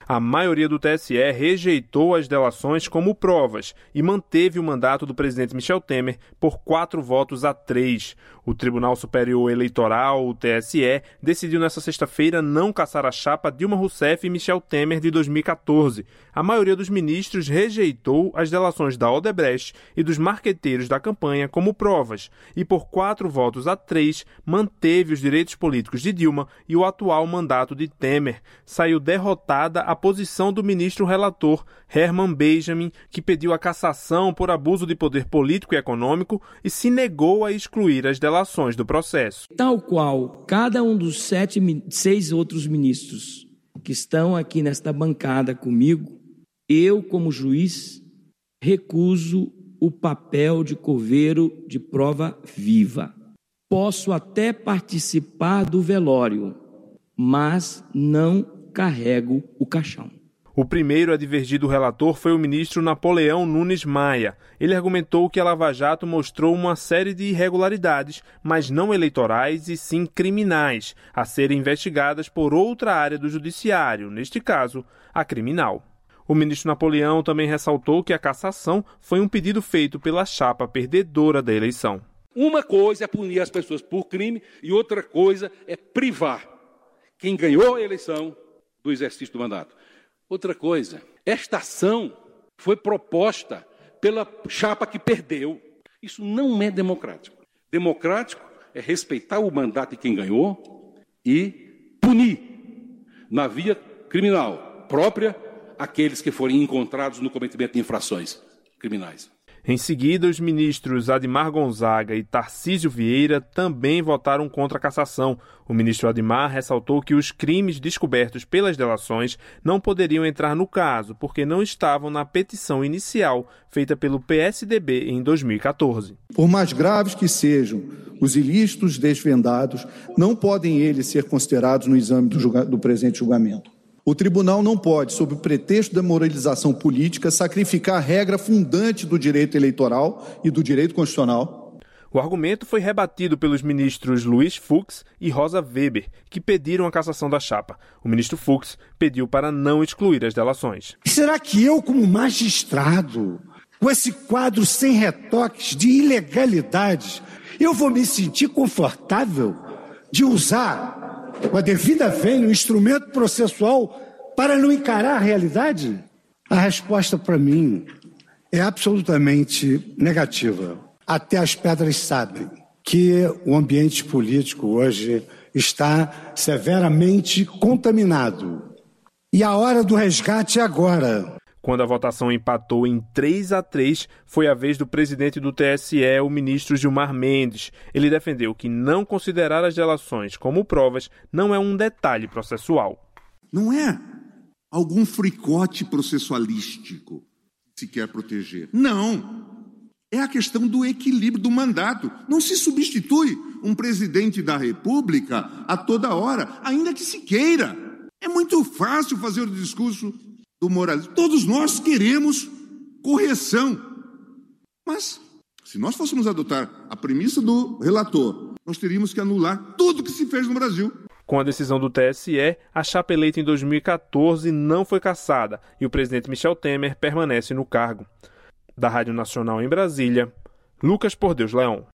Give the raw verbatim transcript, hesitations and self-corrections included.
A maioria do T S E rejeitou as delações como provas e manteve o mandato do presidente Michel Temer por quatro votos a três. O Tribunal Superior Eleitoral, o T S E, decidiu nesta sexta-feira não cassar a chapa Dilma Rousseff e Michel Temer de dois mil e catorze. A maioria dos ministros rejeitou as delações da Odebrecht e dos marqueteiros da campanha como provas e, por quatro votos a três, manteve os direitos políticos de Dilma e o atual mandato de Temer. Saiu derrotada a posição do ministro relator Herman Benjamin, que pediu a cassação por abuso de poder político e econômico e se negou a excluir as delações do processo. Tal qual cada um dos sete, seis outros ministros que estão aqui nesta bancada comigo, eu, como juiz, recuso o papel de coveiro de prova viva. Posso até participar do velório, mas não carrego o caixão. O primeiro a divergir do relator foi o ministro Napoleão Nunes Maia. Ele argumentou que a Lava Jato mostrou uma série de irregularidades, mas não eleitorais e sim criminais, a serem investigadas por outra área do judiciário, neste caso, a criminal. O ministro Napoleão também ressaltou que a cassação foi um pedido feito pela chapa perdedora da eleição. Uma coisa é punir as pessoas por crime e outra coisa é privar quem ganhou a eleição do exercício do mandato. Outra coisa, esta ação foi proposta pela chapa que perdeu. Isso não é democrático. Democrático é respeitar o mandato de quem ganhou e punir, na via criminal própria, aqueles que forem encontrados no cometimento de infrações criminais. Em seguida, os ministros Admar Gonzaga e Tarcísio Vieira também votaram contra a cassação. O ministro Admar ressaltou que os crimes descobertos pelas delações não poderiam entrar no caso, porque não estavam na petição inicial feita pelo P S D B em dois mil e catorze. Por mais graves que sejam os ilícitos desvendados, não podem eles ser considerados no exame do, julga- do presente julgamento. O tribunal não pode, sob o pretexto da moralização política, sacrificar a regra fundante do direito eleitoral e do direito constitucional. O argumento foi rebatido pelos ministros Luiz Fux e Rosa Weber, que pediram a cassação da chapa. O ministro Fux pediu para não excluir as delações. Será que eu, como magistrado, com esse quadro sem retoques de ilegalidades, eu vou me sentir confortável de usar com a devida vênia, o instrumento processual para não encarar a realidade? A resposta para mim é absolutamente negativa. Até as pedras sabem que o ambiente político hoje está severamente contaminado. E a hora do resgate é agora. Quando a votação empatou em três a três, foi a vez do presidente do T S E, o ministro Gilmar Mendes. Ele defendeu que não considerar as delações como provas não é um detalhe processual. Não é algum fricote processualístico que se quer proteger. Não. É a questão do equilíbrio do mandato. Não se substitui um presidente da República a toda hora, ainda que se queira. É muito fácil fazer o discurso do moralismo. Todos nós queremos correção. Mas, se nós fôssemos adotar a premissa do relator, nós teríamos que anular tudo que se fez no Brasil. Com a decisão do T S E, a chapa eleita em dois mil e catorze não foi cassada e o presidente Michel Temer permanece no cargo. Da Rádio Nacional em Brasília, Lucas Por Deus Leão.